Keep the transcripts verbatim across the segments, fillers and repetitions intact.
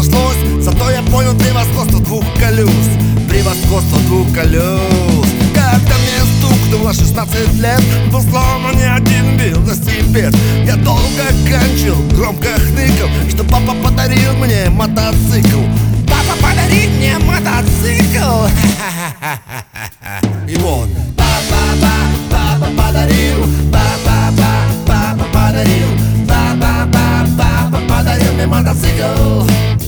нашлось. Зато я понял превосходство двух колес. Превосходство двух колес. Когда мне стукнуло шестнадцать лет, был сломан не один велосипед. Я долго кончил, громко хныкал, что папа подарил мне мотоцикл. Папа подарил мне мотоцикл. И вот папа, папа подарил, папа, папа подарил, папа, папа подарил мне мотоцикл.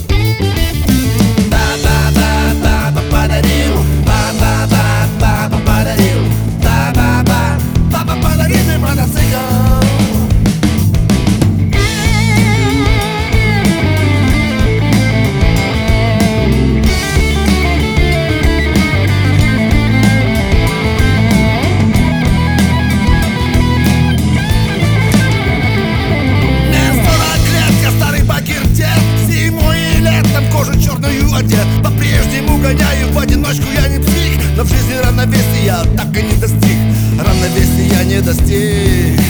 По-прежнему гоняю в одиночку, я не псих, но в жизни равновесия я так и не достиг. Равновесия я не достиг.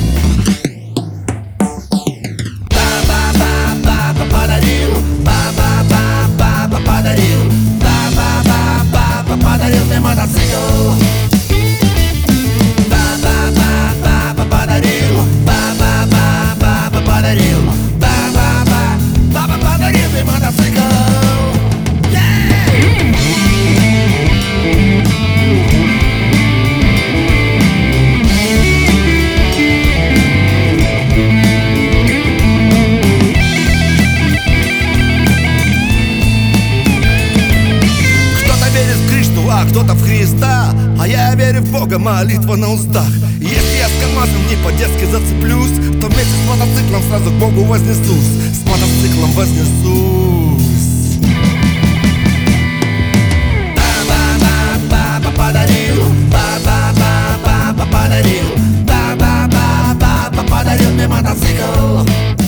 Папа, папа подарил, папа, папа подарил, папа, папа подарил мне мотоцикл. Папа, папа подарил, папа, папа подарил, папа, папа подарил мне мотоцикл. А кто-то в Христа, а я верю в Бога, молитва на устах. И если я с КамАЗом не по-детски зацеплюсь, то вместе с мотоциклом сразу к Богу вознесусь. С мотоциклом вознесусь. Папа, папа подарил, папа, папа подарил, папа, папа подарил мне мотоцикл.